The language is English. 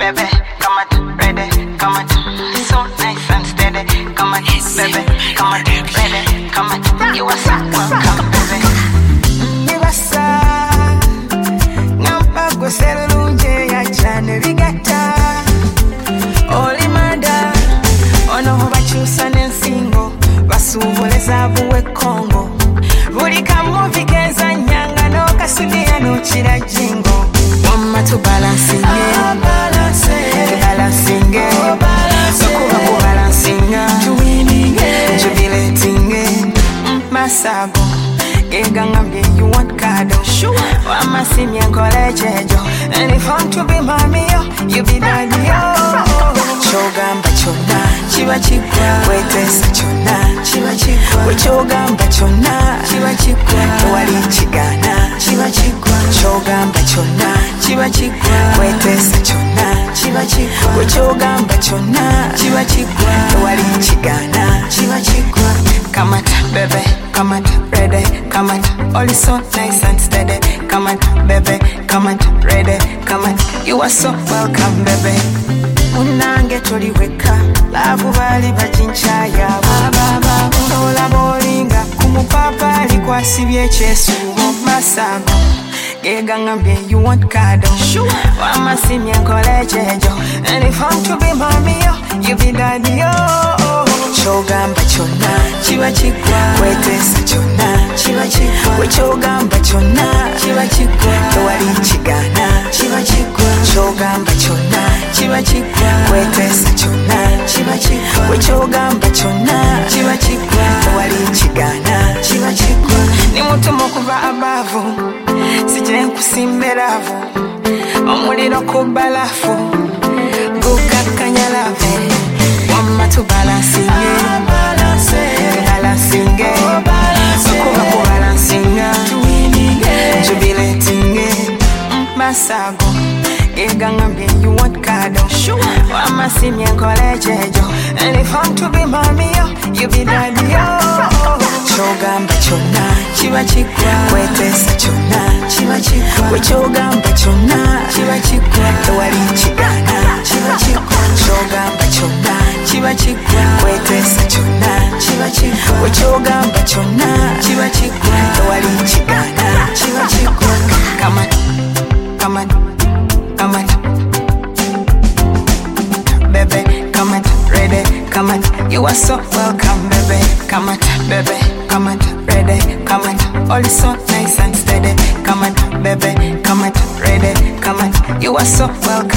baby, come on, ready, come on, so nice and steady, come on, baby, come on, ready, come on, you are so welcome, baby. Nibasa, nampa kuselunje ya chane vigata, oli manda, ono bachusa nensingo, basuboleza buwe Kongo, buli kamuvi keza nyanga no kasudia no chira jingo. Mama to balancing it, balancing it, Sokuba ku balancing it, jubilating it, Masago, Gegangambye you want kado, Wama simi ankole chejo, and if I'm to be mommy yo, you be daddy yo. Chogamba chona, chiwa chikwa, wetesa chona, chiwa chikwa, wechogamba chona, chiwa chikwa, wali chigana, chiwa chikwa, chogamba chona, chiwa chikwa, wetesa chona, chiwa chikwa, wechogamba chona, chiwa chikwa, wali chigana, chiwa chikwa. Come on, baby, come on, ready, come on, all is so nice and steady. Come on, baby, come on, ready, come on, you are so welcome, baby. Unange toliweka lavu bali bachinchaya baba ola bolinga kumupapa alikwasibye ekyesuubo Masago gegangambye you want kado wamasimye nkole ekyejo and if I'm to be mommy yo you be daddy yo. Chogamba chona chiba chikwa wetesa chona chiba chikwa wechogamba chona chiba chikwa tewali chigana chiba chikwa chogamba chona chiba chikwa wetesa chona chiba chikwa wechogamba chona chiba chikwa tewali chigana chiba chikwa ni mutumo kuva abavu sije nkusimberavu omuliro ku balafu gukakanya lave Wama to balancing it, balancing it, Sokuba ku balancing it, jubilating it, Masago, Gegangambye you want kado, Wama simi ankole chejo, and if I'm to be mommy yo, you be daddy yo. Chogamba chona, chiba chikwa, wetesa chona, chiba chikwa, wechogamba chona, chiba chikwa, tewali chigana, chiba chikwa, chogamba chona, chiba chikwa, wetesa chona, chiba chikwa, wechogamba chona, chiba chikwa, tewali chigana, chiba chikwa. Come on, come on, come on, baby, come on, ready, come on, you are so welcome, baby, come on, baby. Come on, ready, come on, all is so nice and steady. Come on, baby, come on, ready, come on, you are so welcome.